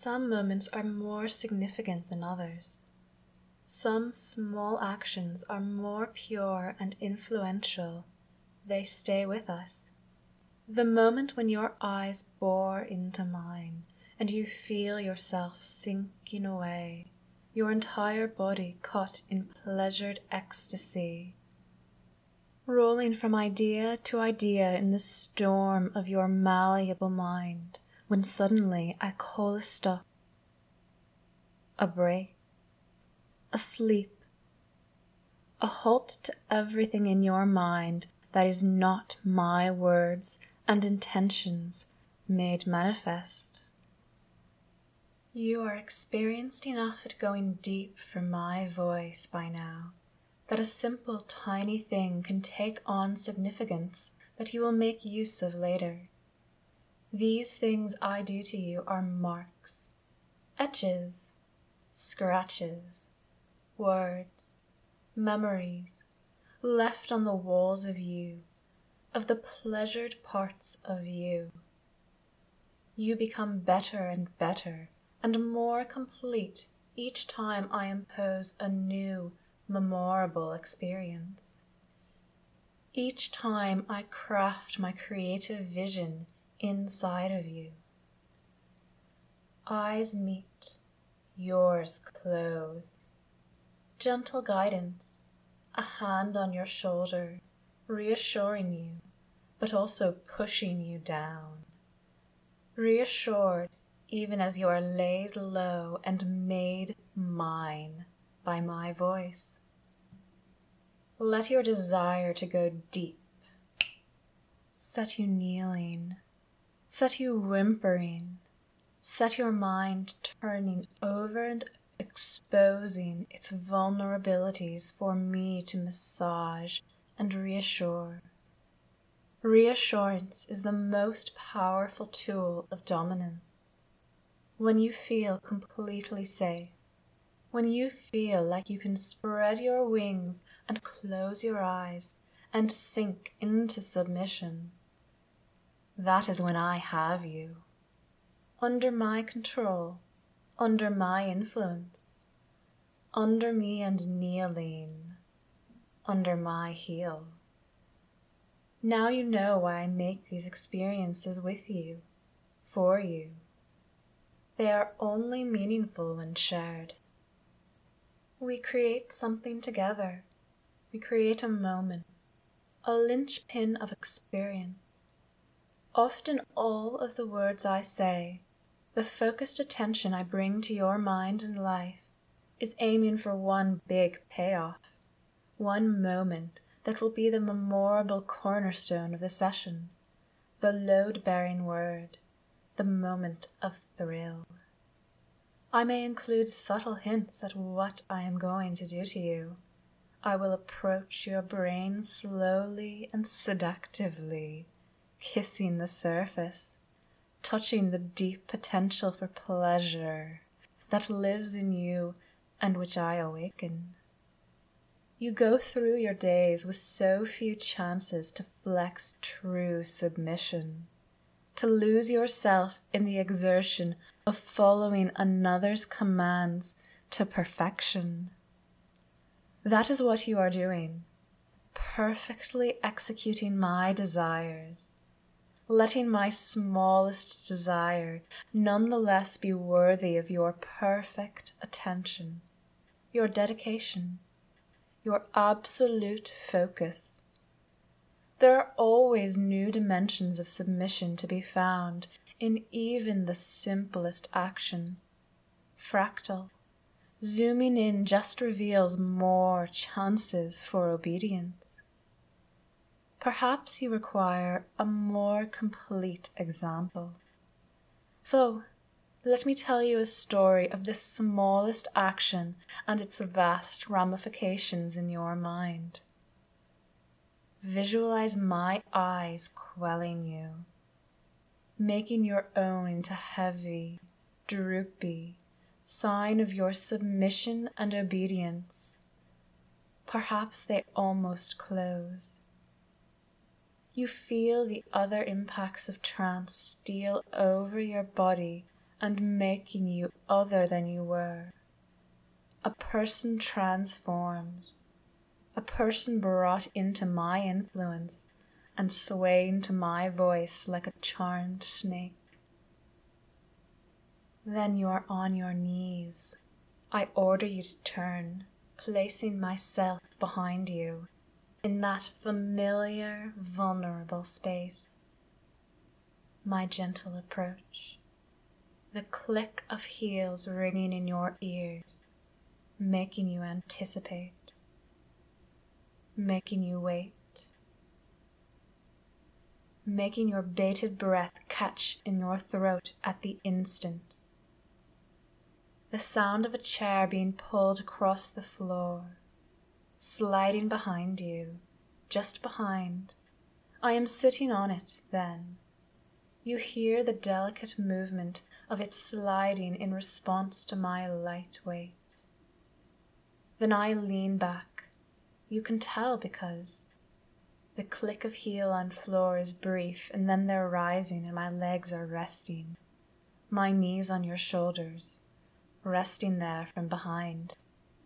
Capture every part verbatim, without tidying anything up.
Some moments are more significant than others. Some small actions are more pure and influential. They stay with us. The moment when your eyes bore into mine and you feel yourself sinking away, your entire body caught in pleasured ecstasy, rolling from idea to idea in the storm of your malleable mind, when suddenly I call a stop, a break, a sleep, a halt to everything in your mind that is not my words and intentions made manifest. You are experienced enough at going deep for my voice by now, that a simple tiny thing can take on significance that you will make use of later. These things I do to you are marks, etches, scratches, words, memories, left on the walls of you, of the pleasured parts of you. You become better and better and more complete each time I impose a new, memorable experience. Each time I craft my creative vision inside of you. Eyes meet, yours close. Gentle guidance, a hand on your shoulder, reassuring you, but also pushing you down. Reassured even as you are laid low and made mine by my voice. Let your desire to go deep set you kneeling, set you whimpering, set your mind turning over and exposing its vulnerabilities for me to massage and reassure. Reassurance is the most powerful tool of dominance. When you feel completely safe, when you feel like you can spread your wings and close your eyes and sink into submission, that is when I have you, under my control, under my influence, under me and kneeling, under my heel. Now you know why I make these experiences with you, for you. They are only meaningful when shared. We create something together. We create a moment, a linchpin of experience. Often all of the words I say, the focused attention I bring to your mind and life, is aiming for one big payoff, one moment that will be the memorable cornerstone of the session, the load-bearing word, the moment of thrill. I may include subtle hints at what I am going to do to you. I will approach your brain slowly and seductively, kissing the surface, touching the deep potential for pleasure that lives in you and which I awaken. You go through your days with so few chances to flex true submission, to lose yourself in the exertion of following another's commands to perfection. That is what you are doing, perfectly executing my desires, letting my smallest desire nonetheless be worthy of your perfect attention, your dedication, your absolute focus. There are always new dimensions of submission to be found in even the simplest action. Fractal, zooming in just reveals more chances for obedience. Perhaps you require a more complete example. So, let me tell you a story of the smallest action and its vast ramifications in your mind. Visualize my eyes quelling you, making your own into heavy, droopy, sign of your submission and obedience. Perhaps they almost close. You feel the other impacts of trance steal over your body and making you other than you were. A person transformed, a person brought into my influence and swaying to my voice like a charmed snake. Then you are on your knees. I order you to turn, placing myself behind you in that familiar, vulnerable space. My gentle approach, the click of heels ringing in your ears, making you anticipate, making you wait, making your bated breath catch in your throat at the instant. The sound of a chair being pulled across the floor, sliding behind you, just behind. I am sitting on it then. You hear the delicate movement of it sliding in response to my light weight. Then I lean back. You can tell because the click of heel on floor is brief, and then they're rising and my legs are resting. My knees on your shoulders, resting there from behind.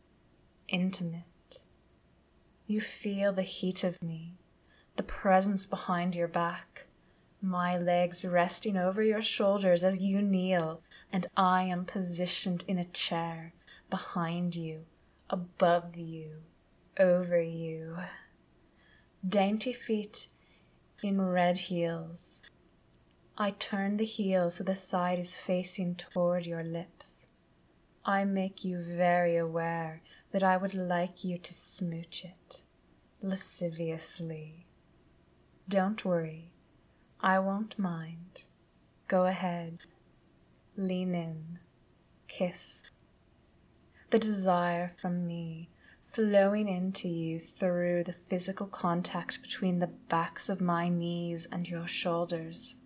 Intimate. You feel the heat of me, the presence behind your back, my legs resting over your shoulders as you kneel, and I am positioned in a chair behind you, above you, over you. Dainty feet in red heels. I turn the heel so the side is facing toward your lips. I make you very aware that I would like you to smooch it, lasciviously. Don't worry, I won't mind. Go ahead, lean in, kiss. The desire from me flowing into you through the physical contact between the backs of my knees and your shoulders.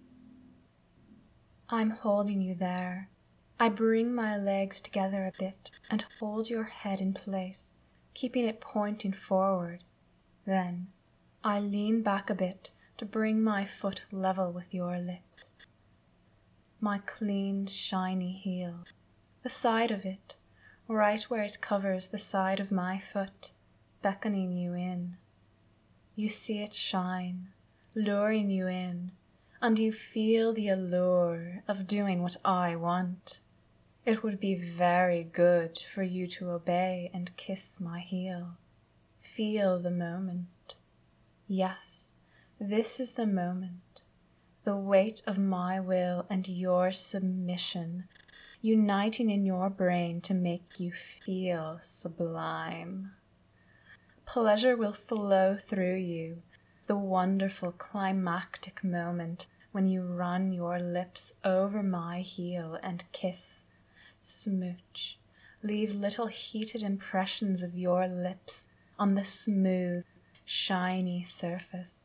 I'm holding you there. I bring my legs together a bit and hold your head in place, keeping it pointing forward. Then I lean back a bit to bring my foot level with your lips. My clean, shiny heel, the side of it, right where it covers the side of my foot, beckoning you in. You see it shine, luring you in, and you feel the allure of doing what I want. It would be very good for you to obey and kiss my heel. Feel the moment. Yes, this is the moment. The weight of my will and your submission, uniting in your brain to make you feel sublime. Pleasure will flow through you, the wonderful climactic moment when you run your lips over my heel and kiss, smooch, leave little heated impressions of your lips on the smooth, shiny surface.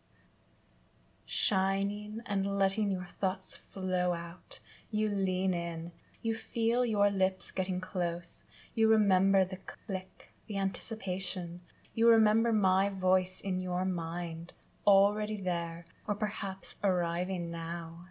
Shining and letting your thoughts flow out, you lean in. You feel your lips getting close. You remember the click, the anticipation. You remember my voice in your mind, already there, or perhaps arriving now.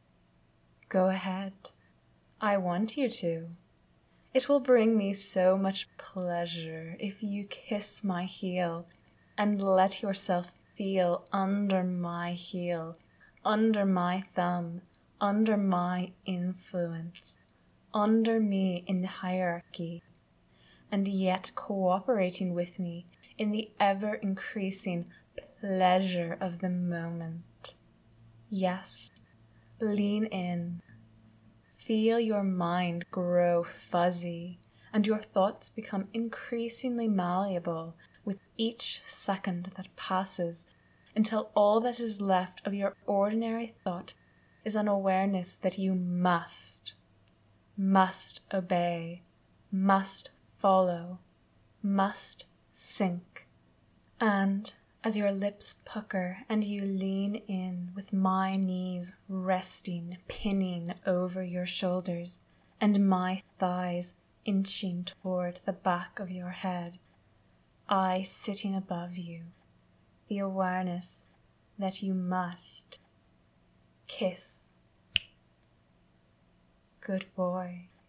Go ahead. I want you to. It will bring me so much pleasure if you kiss my heel and let yourself feel under my heel, under my thumb, under my influence, under me in the hierarchy, and yet cooperating with me in the ever-increasing pleasure of the moment. Yes, lean in. Feel your mind grow fuzzy and your thoughts become increasingly malleable with each second that passes, until all that is left of your ordinary thought is an awareness that you must, must obey, must follow, must sink. And as your lips pucker and you lean in with my knees resting, pinning over your shoulders, and my thighs inching toward the back of your head, I sitting above you, the awareness that you must kiss. good boy.